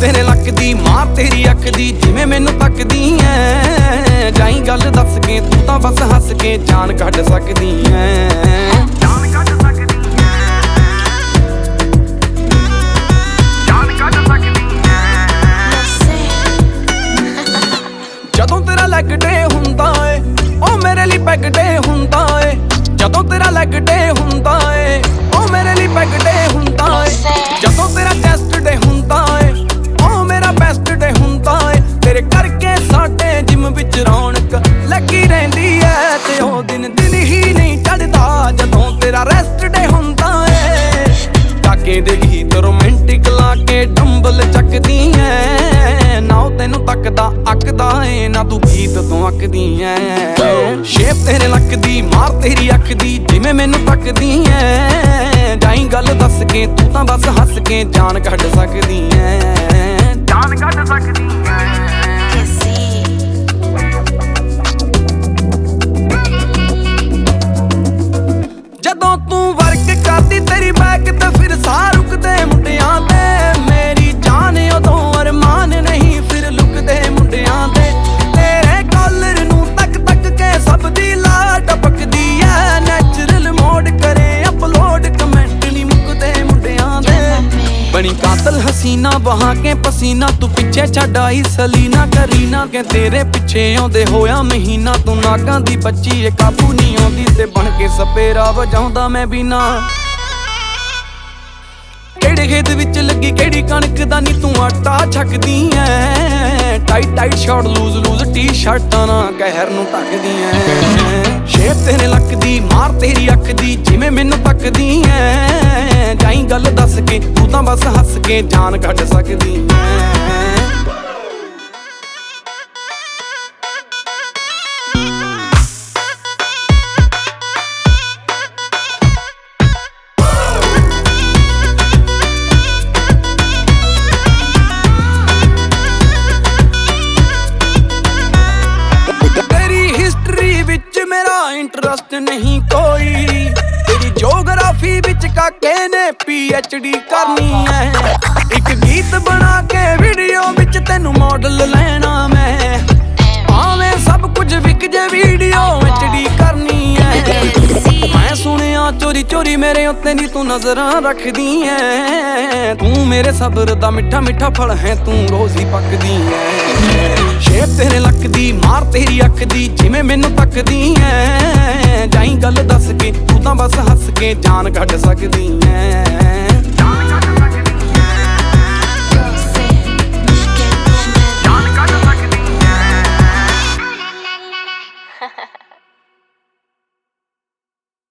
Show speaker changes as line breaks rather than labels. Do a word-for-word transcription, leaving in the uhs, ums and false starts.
ਤੇਰੇ ਲੱਕ ਦੀ ਮਾਰ ਤੇਰੀ ਅੱਖ ਦੀ ਜਿਵੇਂ ਮੈਨੂੰ ਤੱਕਦੀ ਐ। ਜਾਈ ਗੱਲ ਦੱਸ ਕੇ ਤੂੰ ਤਾਂ ਬਸ ਹੱਸ ਕੇ ਜਾਨ ਕੱਢ ਸਕਦੀ ਐ। ਜਾਨ ਕੱਢ ਸਕਦੀ ਐ, ਜਾਨ ਕੱਢ ਸਕਦੀ ਐ। ਜਦੋਂ ਤੇਰਾ ਲੈਗ ਡੇ ਹੁੰਦਾ ਏ ਉਹ ਮੇਰੇ ਲਈ ਪੈਗ ਡੇ ਹੁੰਦਾ ਏ। ਜਦੋਂ ਤੇਰਾ ਲੈਗ ਡੇ ਹੁੰਦਾ ਏ ਉਹ ਮੇਰੇ ਲਈ ਪੈਗ ਡੇ ਹੁੰਦਾ ਏ। ਜਦੋਂ ਤੇਰਾ ਚੈਸਟ ਡੇ ਹੁੰਦਾ ਏ ਉਹ ਮੇਰਾ ਬੈਸਟ ਡੇ ਹੁੰਦਾ ਏ। ਤੇਰੇ ਕਰਕੇ ਸਾਡੇ ਜਿਮ ਵਿੱਚ ਰੌਣਕ ਲੱਗੀ ਰਹਿੰਦੀ ਐ ਤੇ ਉਹ ਦਿਨ ਦਿਨ ਹੀ ਨਹੀਂ ਚੜਦਾ ਜਦੋਂ ਤੇਰਾ ਰੈਸਟ ਡੇ ਹੁੰਦਾ ਏ। ਕਾਕੇ ਦੇ ਗੀਤ ਰੋਮਾਂਟਿਕ ਲਾ ਕੇ ਡੰਬਲ ਚੱਕਦੀ ਐ। ਨਾ ਉਹ ਤੈਨੂੰ ਤੱਕਦਾ ਅੱਕਦਾ ਏ ਨਾ ਤੂੰ ਗੀਤ ਤੋਂ ਅੱਕਦੀ ਐ। ਸ਼ੇਪ ਤੇਰੇ ਲੱਕ ਦੀ ਮਾਰ ਤੇਰੀ ਅੱਖ ਦੀ ਜਿਵੇਂ ਮੈਨੂੰ ਤੱਕਦੀ ਐ। ਜਾਈ ਗੱਲ ਦੱਸ ਕੇ ਤੂੰ ਤਾਂ ਬਸ ਹੱਸ ਕੇ ਜਾਨ ਕੱਢ ਸਕਦੀ ਐ। ਜਾਨ ਕੱਢ ਸਕਦੀ ਐ। ਜਦੋਂ ਤੂੰ ਵਰਕ ਕਰਦੀ ਤੇਰੀ ਬੈਕ ਤੇ ਫਿਰ ਸਾਹ ਰੁਕਦੇ ਮੁੰਡਿਆਂ ਦੇ। ਮੇਰੀ ਜਾਨ ਉਦੋਂ ਅਰਮਾਨ ਨਹੀਂ ਫਿਰ ਲੁਕਦੇ ਮੁੰਡਿਆਂ ਦੇ। ਤੇਰੇ ਕਾਲਰ ਨੂੰ ਤੱਕ ਤੱਕ ਕੇ ਸਭ ਦੀ ਲਾ ਟਪਕਦੀ ਐ। ਨੈਚੁਰਲ ਮੋਡ ਕਰੇ ਅਪਲੋਡ ਕਮੈਂਟ ਨਹੀਂ ਮੁੱਕਦੇ ਮੁੰਡਿਆਂ ਦੇ। ਬਣੀ ਕਾਤਲ ਹਸੀਨਾ ਬਹਾ ਕੇ ਪਸੀਨਾ ਤੂੰ ਪਿੱਛੇ ਛੱਡ ਆਈ ਸਲੀਨਾ ਕਰੀਨਾ ਕੇ ਤੇਰੇ ਪਿੱਛੇ ਆਉਂਦੇ ਹੋਇਆ ਮਹੀਨਾ। ਤੂੰ ਨਾਗਾਂ ਦੀ ਬੱਚੀ ਏ ਕਾਬੂ ਨਹੀਂ ਆਉਂਦੀ ਤੇ ਬਣ ਕੇ ਸਪੇਰਾ ਵਜਾਉਂਦਾ ਮੈਂ ਬਿਨਾ। ਕਿਹੜੇ ਖੇਤ ਵਿੱਚ ਲੱਗੀ ਕਿਹੜੀ ਕਣਕ ਦਾ ਨੀ ਤੂੰ ਆਟਾ ਛਕਦੀ ਐ। Tight tight short loose loose T ਸ਼ਰਟਾਂ ਨਾਲ ਕਹਿਰ ਨੂੰ ਢੱਕਦੀ ਐ। ਸ਼ੇਪ ਤੇਰੇ ਲੱਕ ਦੀ ਮਾਰ ਤੇਰੀ ਅੱਖ ਦੀ ਜਿਵੇਂ ਮੈਨੂੰ ਤੱਕਦੀ ਐ। ਜਾਈ ਗੱਲ ਦੱਸ ਕੇ ਤੂੰ ਤਾਂ ਬਸ ਹੱਸ ਕੇ ਜਾਨ ਕੱਢ ਸਕਦੀ ਐ। ਮੇਰਾ ਇੰਟਰਸਟ ਨਹੀਂ ਕੋਈ ਤੇਰੀ ਜੋਗਰਾਫੀ ਵਿੱਚ ਕਾਕੇ ਨੇ ਪੀ ਐਚ ਡੀ ਕਰਨੀ ਐ। ਇੱਕ ਗੀਤ ਬਣਾ ਕੇ ਵੀਡੀਓ ਵਿੱਚ ਤੈਨੂੰ ਮਾਡਲ ਲੈਣਾ ਮੈਂ। ਭਾਵੇਂ ਸਭ ਕੁਝ ਵਿਕ ਜੇ ਵੀਡੀਓ ਐਚ ਡੀ ਕਰਨੀ ਐ। ਮੈਂ ਸੁਣਿਆ ਚੋਰੀ ਚੋਰੀ ਮੇਰੇ ਉੱਤੇ ਨੀ ਤੂੰ ਨਜ਼ਰਾਂ ਰੱਖਦੀ ਐ। ਤੂੰ ਮੇਰੇ ਸਬਰ ਦਾ ਮਿੱਠਾ ਮਿੱਠਾ ਫਲ ਹੈ ਤੂੰ ਰੋਜ਼ ਹੀ ਪੱਕਦੀ ਐ। ਸ਼ੇਪ ਤੇਰੇ ਲੱਕ ਦੀ ਮਾਰ ਤੇਰੀ ਅੱਖ ਦੀ ਜਿਵੇਂ ਮੈਨੂੰ ਤੱਕਦੀ ਐ। ਜਾਈ ਗੱਲ ਦੱਸ ਕੇ ਤੂੰ ਤਾਂ ਬਸ ਹੱਸ ਕੇ ਜਾਨ ਕੱਢ ਸਕਦੀ ਐ।